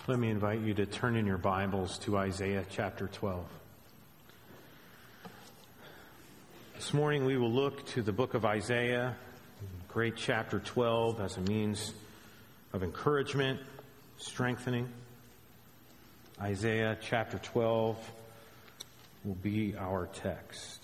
Let me invite you to turn in your Bibles to Isaiah chapter 12. This morning we will look to the book of Isaiah, great chapter 12, as a means of encouragement, strengthening. Isaiah chapter 12 will be our text.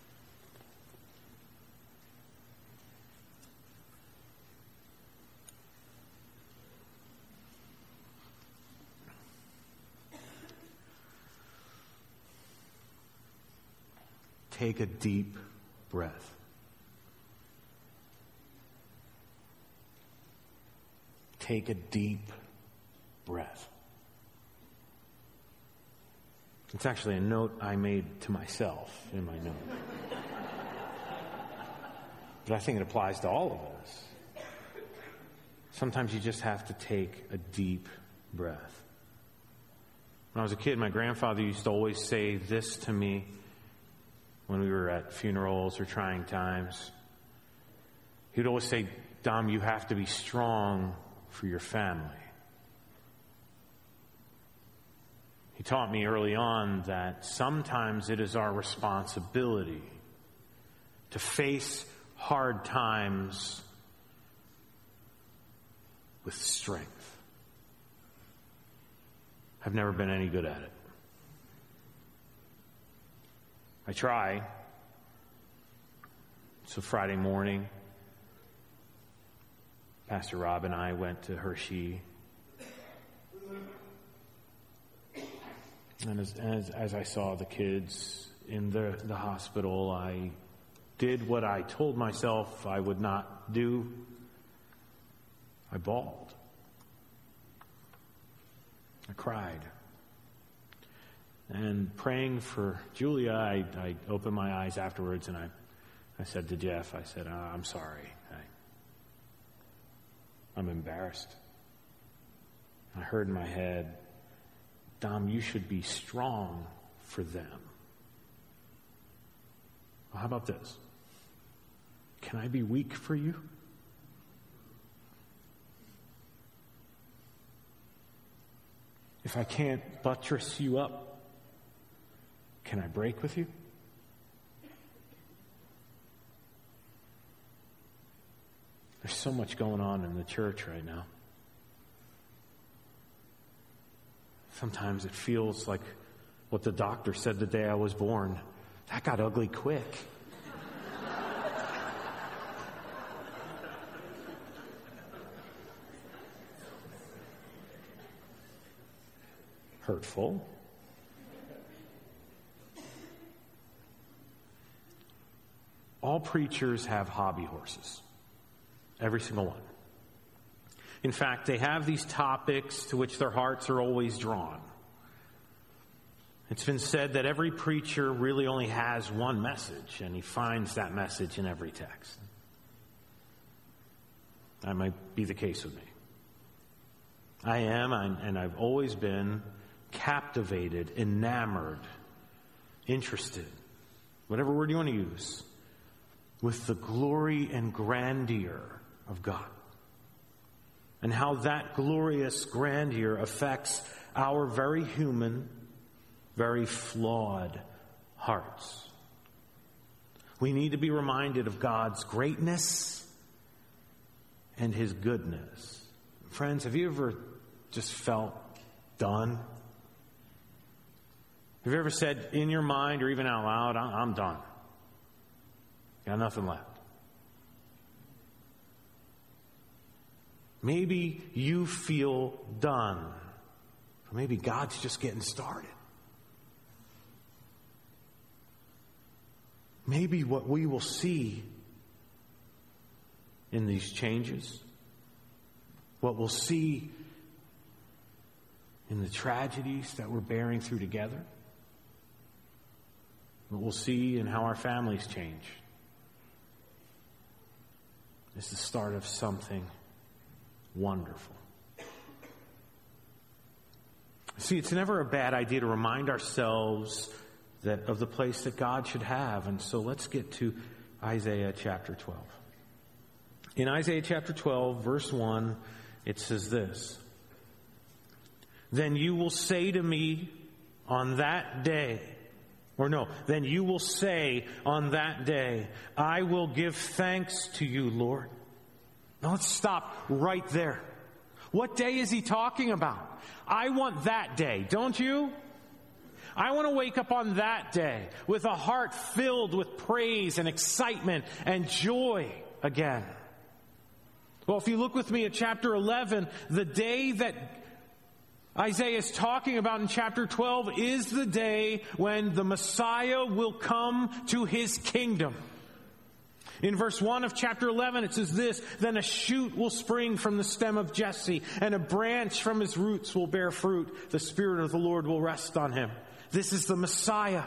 Take a deep breath. Take a deep breath. It's actually a note I made to myself in my note. But I think it applies to all of us. Sometimes you just have to take a deep breath. When I was a kid, my grandfather used to always say this to me when we were at funerals or trying times. He would always say, "Dom, you have to be strong for your family." He taught me early on that sometimes it is our responsibility to face hard times with strength. I've never been any good at it. I try. So Friday morning, Pastor Rob and I went to Hershey. And as I saw the kids in the hospital, I did what I told myself I would not do. I bawled. I cried. And praying for Julia, I opened my eyes afterwards and I said to Jeff, I said, "I'm sorry. I'm embarrassed." I heard in my head, "Dom, you should be strong for them." Well, how about this? Can I be weak for you? If I can't buttress you up, can I break with you? There's so much going on in the church right now. Sometimes it feels like what the doctor said the day I was born. That got ugly quick. Hurtful. All preachers have hobby horses. Every single one. In fact, they have these topics to which their hearts are always drawn. It's been said that every preacher really only has one message, and he finds that message in every text. That might be the case with me. I am, and I've always been captivated, enamored, interested, whatever word you want to use, with the glory and grandeur of God. And how that glorious grandeur affects our very human, very flawed hearts. We need to be reminded of God's greatness and His goodness. Friends, have you ever just felt done? Have you ever said in your mind or even out loud, "I'm done. Got nothing left"? Maybe you feel done. Or maybe God's just getting started. Maybe what we will see in these changes, what we'll see in the tragedies that we're bearing through together, what we'll see in how our families change, is the start of something wonderful. See, it's never a bad idea to remind ourselves that of the place that God should have. And so let's get to Isaiah chapter 12. In Isaiah chapter 12, verse 1, it says this: then you will say to me on that day, then you will say on that day, I will give thanks to you, Lord. Now let's stop right there. What day is he talking about? I want that day, don't you? I want to wake up on that day with a heart filled with praise and excitement and joy again. Well, if you look with me at chapter 11, the day that Isaiah is talking about in chapter 12 is the day when the Messiah will come to his kingdom. In verse 1 of chapter 11, it says this, then a shoot will spring from the stem of Jesse, and a branch from his roots will bear fruit. The Spirit of the Lord will rest on him. This is the Messiah.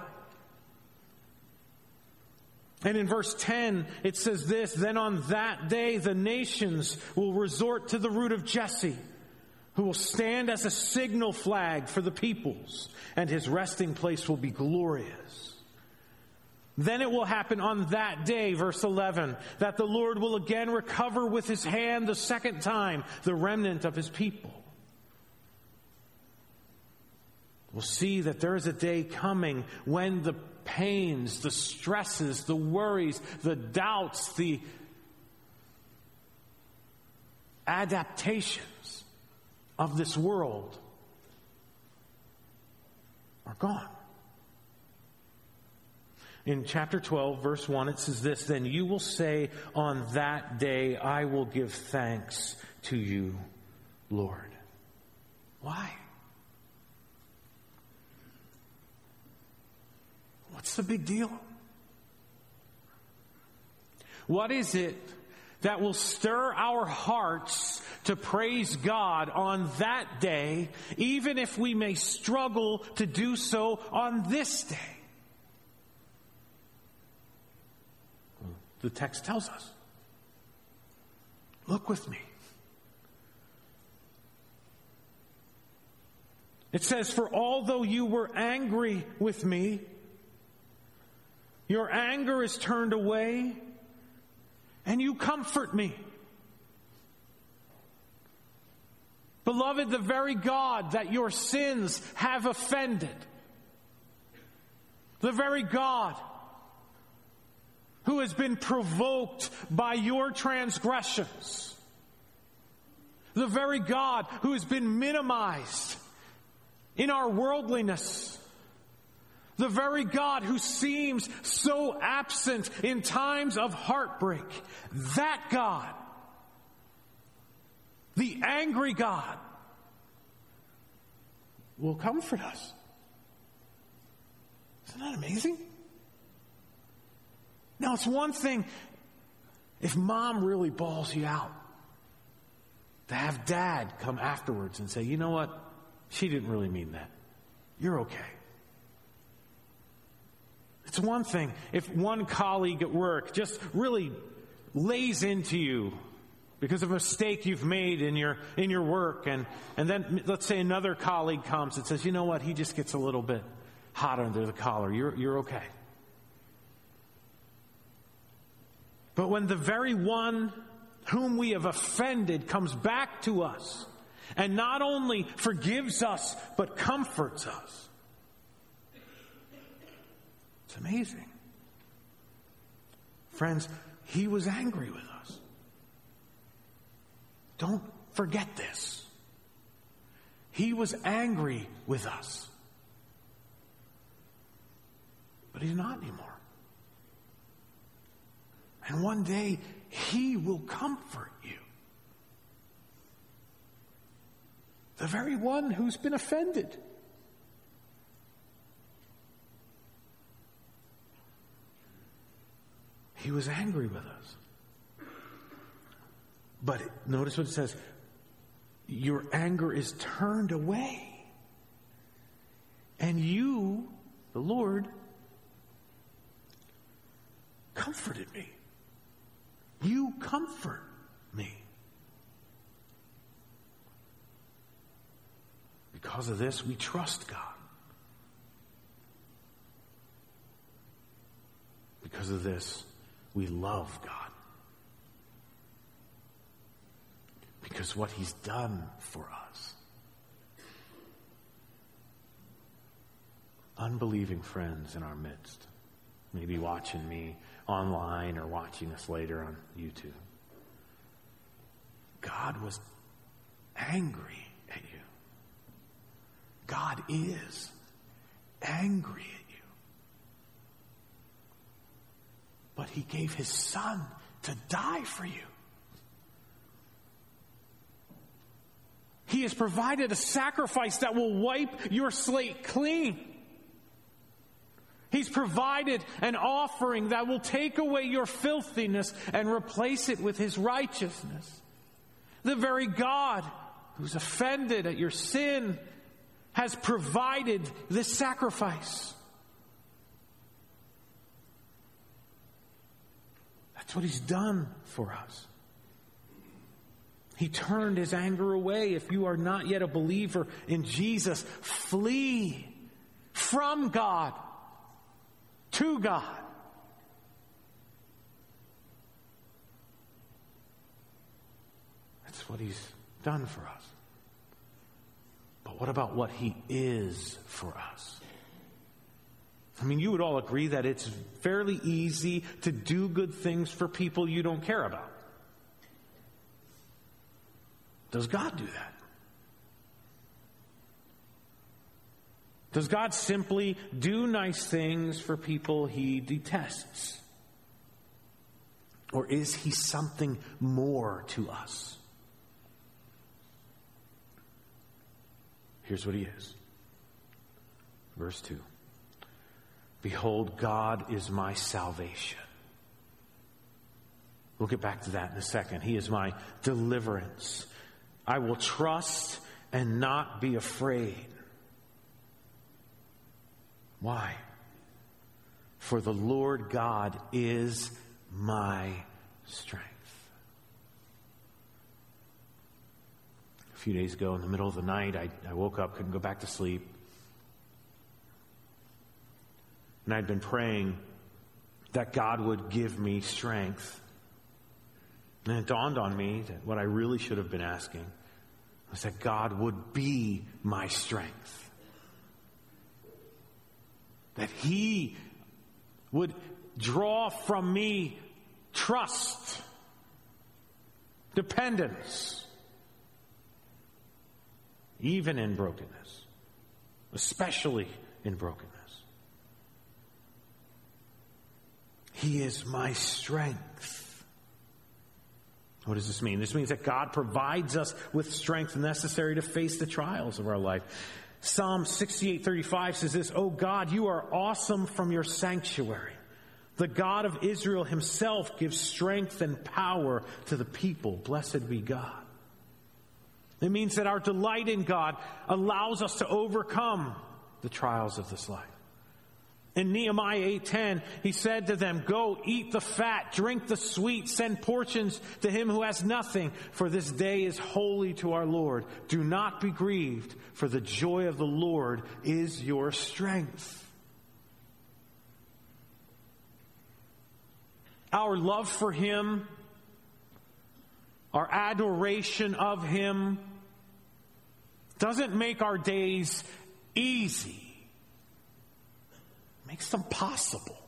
And in verse 10, it says this, then on that day the nations will resort to the root of Jesse, who will stand as a signal flag for the peoples, and his resting place will be glorious. Then it will happen on that day, verse 11, that the Lord will again recover with his hand the second time the remnant of his people. We'll see that there is a day coming when the pains, the stresses, the worries, the doubts, the adaptations of this world are gone. In chapter 12, verse 1, it says this, then you will say on that day, I will give thanks to you, Lord. Why? What's the big deal? What is it that will stir our hearts to praise God on that day, even if we may struggle to do so on this day? The text tells us. Look with me. It says, for although you were angry with me, your anger is turned away, and you comfort me. Beloved, the very God that your sins have offended, the very God who has been provoked by your transgressions, the very God who has been minimized in our worldliness, the very God who seems so absent in times of heartbreak, that God, the angry God, will comfort us. Isn't that amazing? Now, it's one thing if mom really bawls you out, to have dad come afterwards and say, you know what? She didn't really mean that. You're okay. It's one thing if one colleague at work just really lays into you because of a mistake you've made in your work, and then let's say another colleague comes and says, you know what? He just gets a little bit hot under the collar. You're okay. But when the very one whom we have offended comes back to us and not only forgives us, but comforts us, it's amazing. Friends, he was angry with us. Don't forget this. He was angry with us. But he's not anymore. And one day, he will comfort you. The very one who's been offended. He was angry with us. But notice what it says. Your anger is turned away. And you, the Lord, comforted me. You comfort me. Because of this, we trust God. Because of this, we love God. Because what he's done for us. unbelieving friends in our midst, maybe watching me online or watching us later on YouTube. God was angry at you. God is angry at you. But he gave his son to die for you. He has provided a sacrifice that will wipe your slate clean. He's provided an offering that will take away your filthiness and replace it with his righteousness. The very God who's offended at your sin has provided this sacrifice. That's what he's done for us. He turned his anger away. If you are not yet a believer in Jesus, flee from God to God. That's what he's done for us. But what about what he is for us? I mean, you would all agree that it's fairly easy to do good things for people you don't care about. Does God do that? Does God simply do nice things for people he detests? Or is he something more to us? Here's what he is. Verse 2. Behold, God is my salvation. We'll get back to that in a second. He is my deliverance. I will trust and not be afraid. Why? For the Lord God is my strength. A few days ago, in the middle of the night, I woke up, couldn't go back to sleep. And I'd been praying that God would give me strength. And it dawned on me that what I really should have been asking was that God would be my strength. That he would draw from me trust, dependence, even in brokenness, especially in brokenness. He is my strength. What does this mean? This means that God provides us with strength necessary to face the trials of our life. Psalm 68:35 says this, "O God, you are awesome from your sanctuary. The God of Israel himself gives strength and power to the people. Blessed be God." It means that our delight in God allows us to overcome the trials of this life. In Nehemiah 8:10, he said to them, "Go, eat the fat, drink the sweet, send portions to him who has nothing, for this day is holy to our Lord. Do not be grieved, for the joy of the Lord is your strength." Our love for him, our adoration of him, doesn't make our days easy. Makes them possible.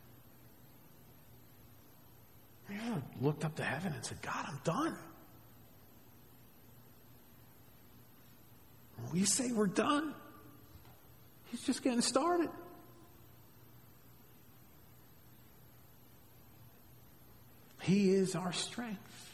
Have you ever looked up to heaven and said, "God, I'm done"? When we say we're done, he's just getting started. He is our strength.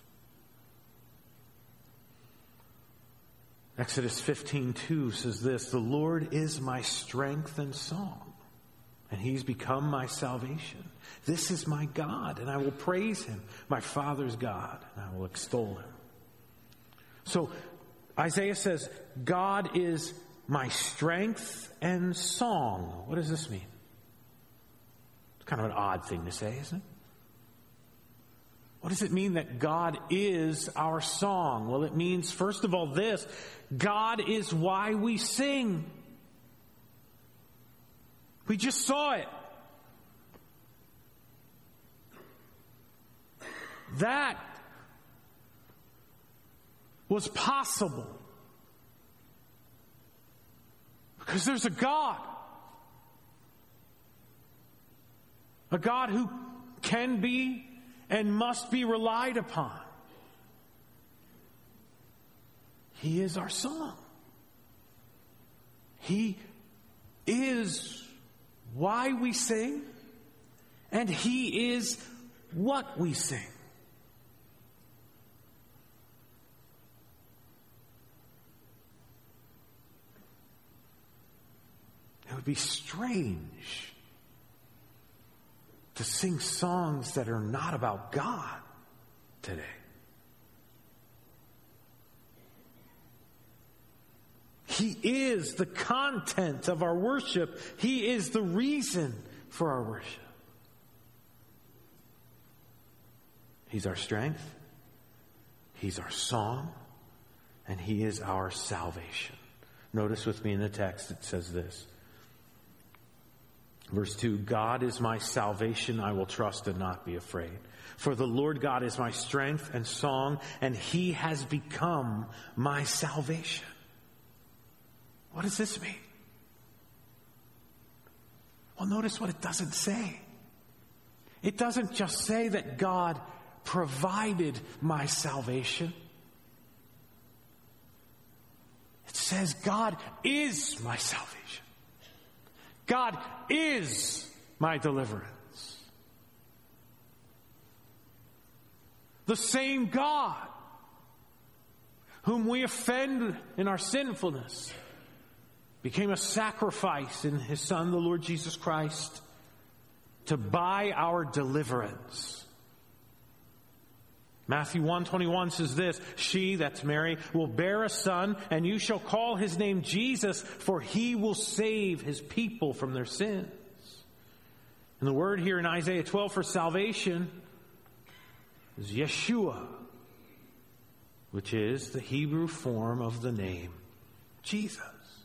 Exodus 15:2 says this, "The Lord is my strength and song, and he's become my salvation. This is my God, and I will praise him, my Father's God, and I will extol him." So Isaiah says, God is my strength and song. What does this mean? It's kind of an odd thing to say, isn't it? What does it mean that God is our song? Well, it means, first of all, this: God is why we sing. We just saw it. That was possible because there's a God a God who can be and must be relied upon. He is our song. He is why we sing, and He is what we sing. It would be strange to sing songs that are not about God today. He is the content of our worship. He is the reason for our worship. He's our strength. He's our song. And He is our salvation. Notice with me in the text it says this. Verse 2, God is my salvation, I will trust and not be afraid. For the Lord God is my strength and song, and He has become my salvation. What does this mean? Well, notice what it doesn't say. It doesn't just say that God provided my salvation. It says God is my salvation. God is my deliverance. The same God whom we offend in our sinfulness became a sacrifice in His Son, the Lord Jesus Christ, to buy our deliverance. Matthew 1:21 says this, she, that's Mary, will bear a son, and you shall call his name Jesus, for he will save his people from their sins. And the word here in Isaiah 12 for salvation is Yeshua, which is the Hebrew form of the name Jesus.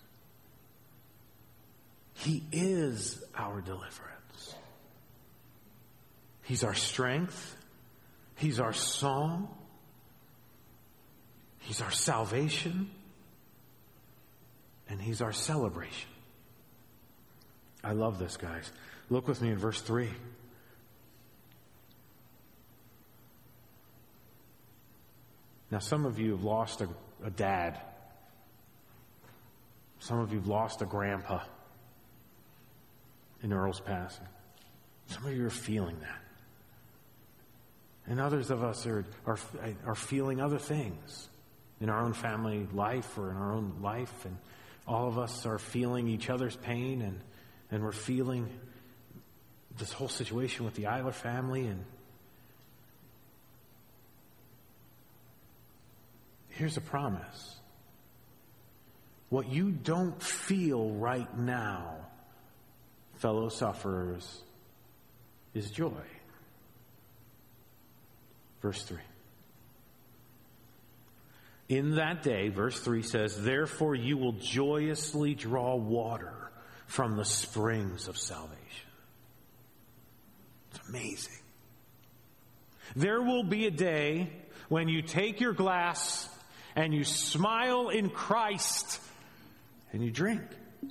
He is our deliverance. He's our strength. He's our song. He's our salvation. And He's our celebration. I love this, guys. Look with me in verse 3. Now, some of you have lost a dad. Some of you have lost a grandpa in Earl's passing. Some of you are feeling that. And others of us are feeling other things in our own family life or in our own life. And all of us are feeling each other's pain, and we're feeling this whole situation with the Eiler family. And here's a promise. What you don't feel right now, fellow sufferers, is joy. Verse 3. In that day, verse 3 says, therefore you will joyously draw water from the springs of salvation. It's amazing. There will be a day when you take your glass and you smile in Christ and you drink.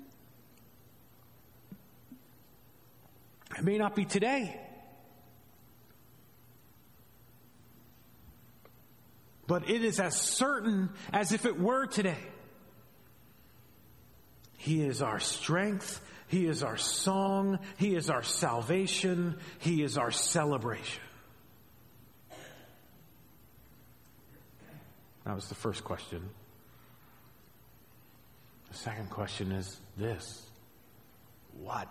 It may not be today, but it is as certain as if it were today. He is our strength. He is our song. He is our salvation. He is our celebration. That was the first question. The second question is this. What?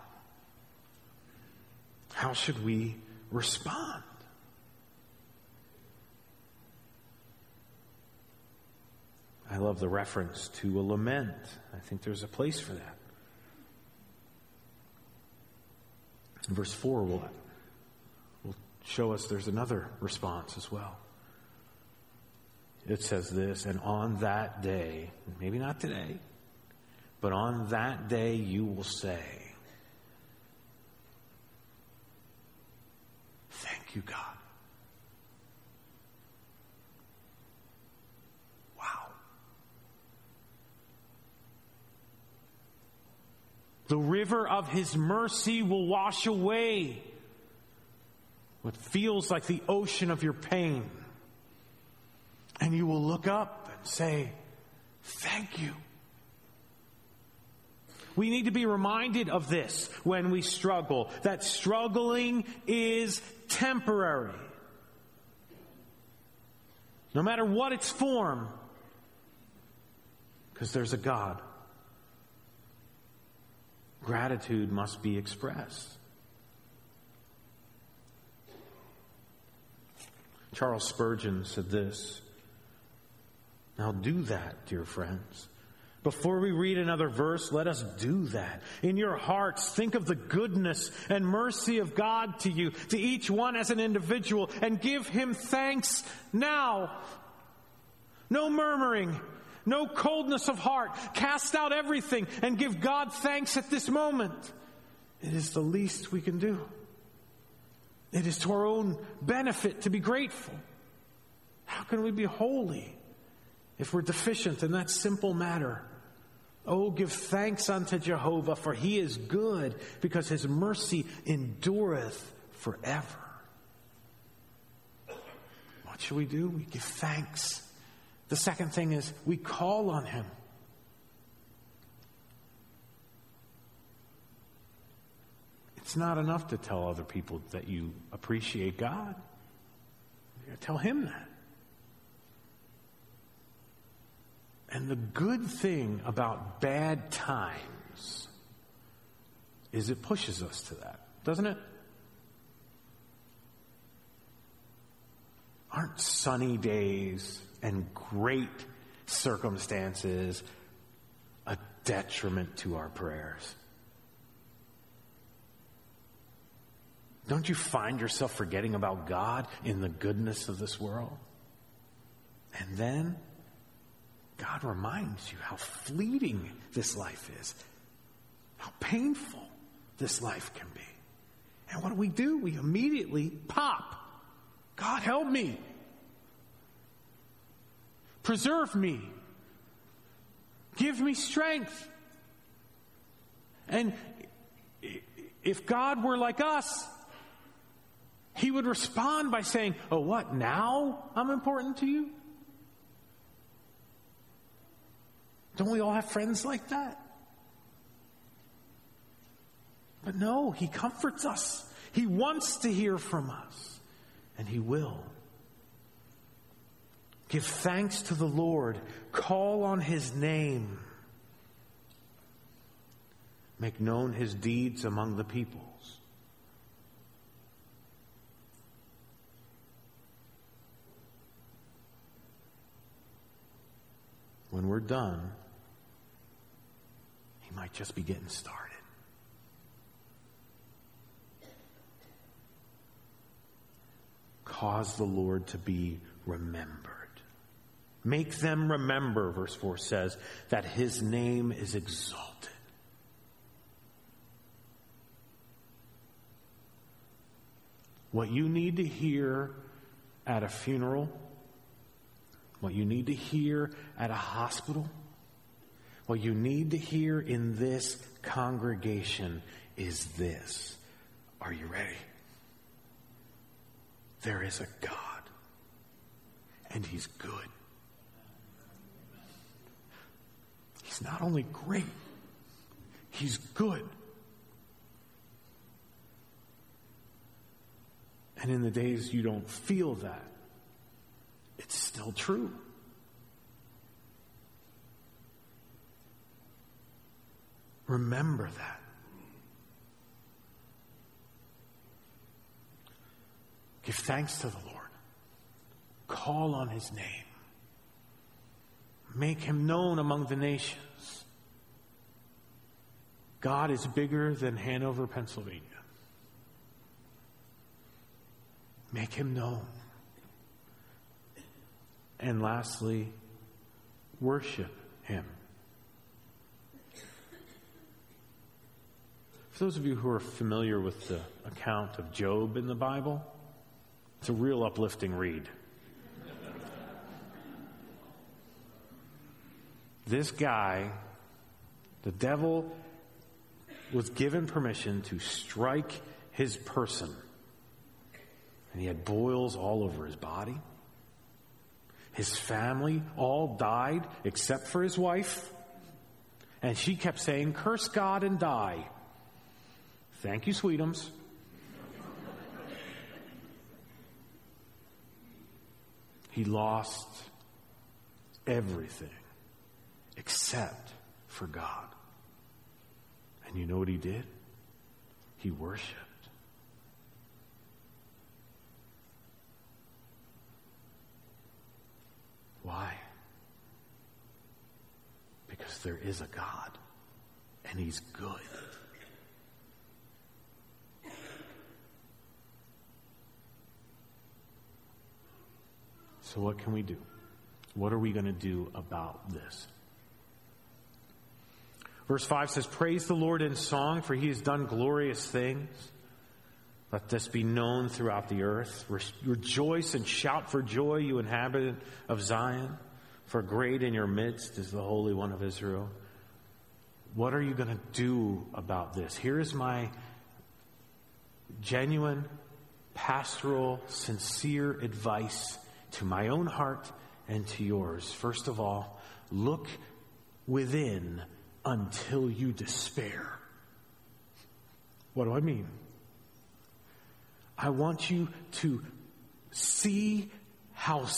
How should we respond? I love the reference to a lament. I think there's a place for that. Verse 4 will show us there's another response as well. It says this, and on that day, maybe not today, but on that day you will say, thank you, God. The river of His mercy will wash away feels like the ocean of your pain. And you will look up and say, thank you. We need to be reminded of this when we struggle, that struggling is temporary. No matter what its form, because there's a God. Gratitude must be expressed. Charles Spurgeon said this. Now do that, dear friends. Before we read another verse, let us do that. In your hearts, think of the goodness and mercy of God to you, to each one as an individual, and give Him thanks now. No murmuring, no coldness of heart. Cast out everything and give God thanks at this moment. It is the least we can do. It is to our own benefit to be grateful. How can we be holy if we're deficient in that simple matter? Oh, give thanks unto Jehovah, for He is good, because His mercy endureth forever. What should we do? We give thanks. The second thing is we call on Him. It's not enough to tell other people that you appreciate God. You gotta tell Him that. And the good thing about bad times is it pushes us to that, doesn't it? Aren't sunny days and great circumstances a detriment to our prayers? Don't you find yourself forgetting about God in the goodness of this world? And then God reminds you how fleeting this life is, how painful this life can be. And what do? We immediately pop. God, help me. Preserve me. Give me strength. And if God were like us, He would respond by saying, oh, what, now I'm important to you? Don't we all have friends like that? But no, He comforts us. He wants to hear from us, and He will. Give thanks to the Lord. Call on His name. Make known His deeds among the peoples. When we're done, He might just be getting started. Cause the Lord to be remembered. Make them remember, verse 4 says, that His name is exalted. What you need to hear at a funeral, what you need to hear at a hospital, what you need to hear in this congregation is this. Are you ready? There is a God, and He's good. He's not only great, He's good. And in the days you don't feel that, it's still true. Remember that. Give thanks to the Lord. Call on His name. Make Him known among the nations. God is bigger than Hanover, Pennsylvania. Make Him known. And lastly, worship Him. For those of you who are familiar with the account of Job in the Bible, it's a real uplifting read. This guy, the devil, was given permission to strike his person. And he had boils all over his body. His family all died except for his wife. And she kept saying, "Curse God and die." Thank you, Sweetums. He lost everything except for God. And you know what he did? He worshiped. Why? Because there is a God, and he's good. So what can we do? What are we going to do about this? Verse 5 says, "Praise the Lord in song, for he has done glorious things. Let this be known throughout the earth. Rejoice and shout for joy, you inhabitant of Zion, for great in your midst is the Holy One of Israel." What are you going to do about this? Here is my genuine, pastoral, sincere advice to my own heart and to yours. First of all, look within until you despair. What do I mean? I want you to see how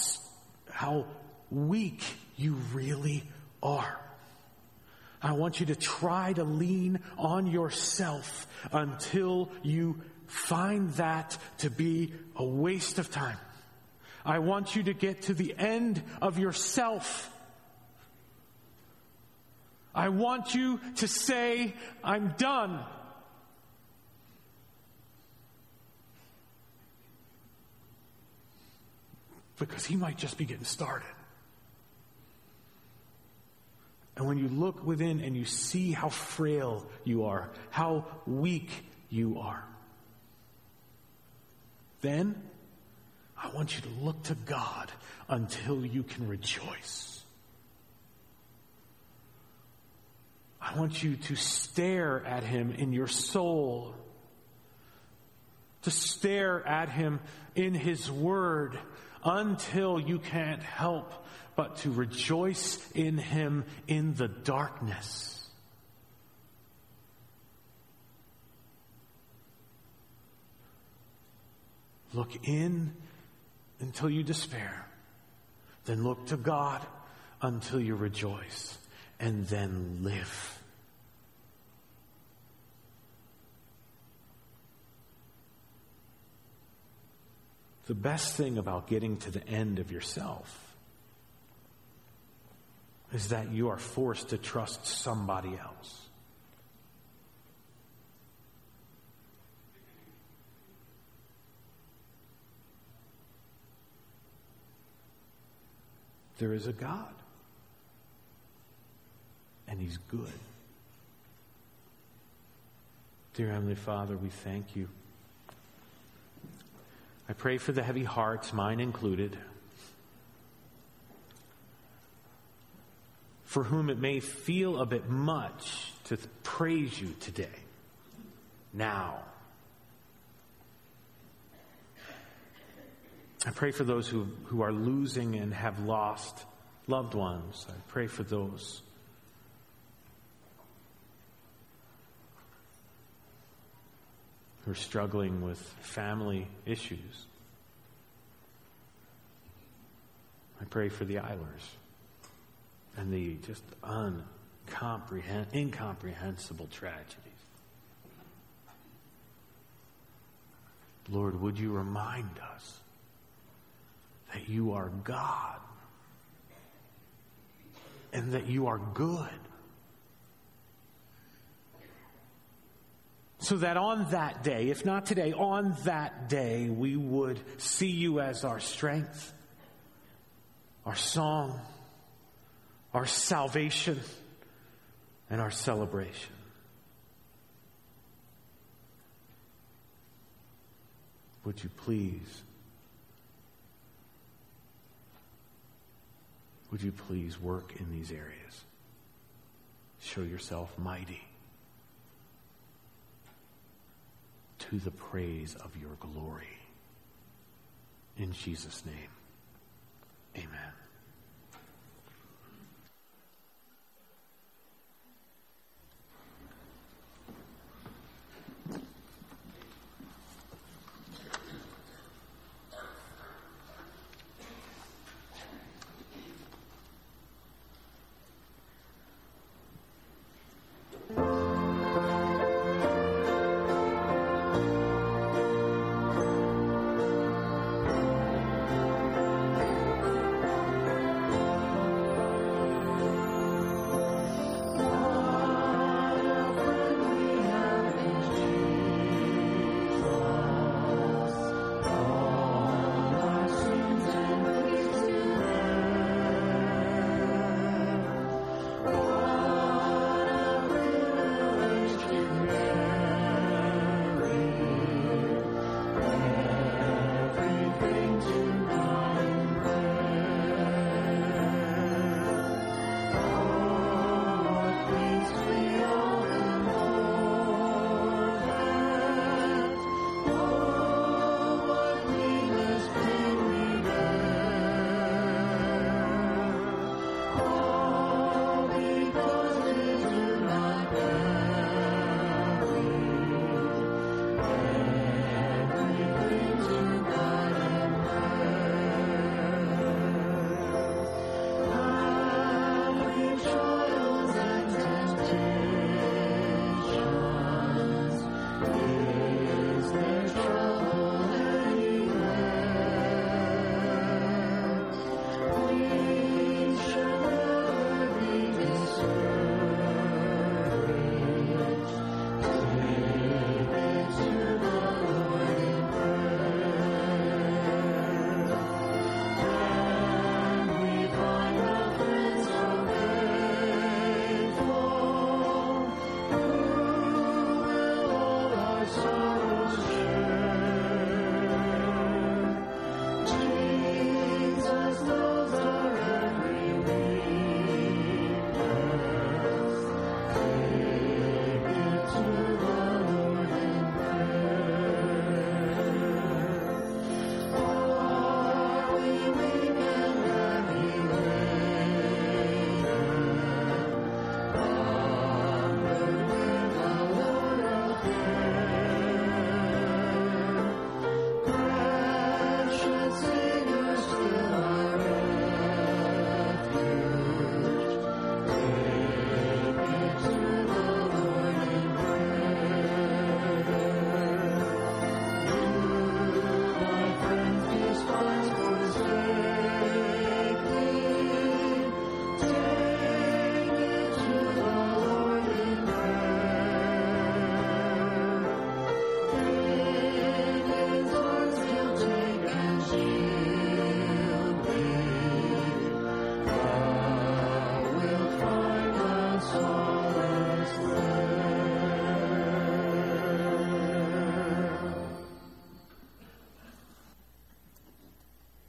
weak you really are. I want you to try to lean on yourself until you find that to be a waste of time. I want you to get to the end of yourself. I want you to say, "I'm done." Because he might just be getting started. And when you look within and you see how frail you are, how weak you are, then I want you to look to God until you can rejoice. I want you to stare at him in your soul, to stare at him in his word until you can't help but to rejoice in him in the darkness. Look in until you despair. Then look to God until you rejoice. And then live. The best thing about getting to the end of yourself is that you are forced to trust somebody else. There is a God, and he's good. Dear Heavenly Father, we thank you. I pray for the heavy hearts, mine included, for whom it may feel a bit much to praise you today, now. I pray for those who are losing and have lost loved ones. I pray for those who are struggling with family issues. I pray for the Eilers and the just incomprehensible tragedies. Lord, would you remind us that you are God and that you are good. So that on that day, if not today, on that day, we would see you as our strength, our song, our salvation, and our celebration. Would you please work in these areas? Show yourself mighty to the praise of your glory. In Jesus' name, amen.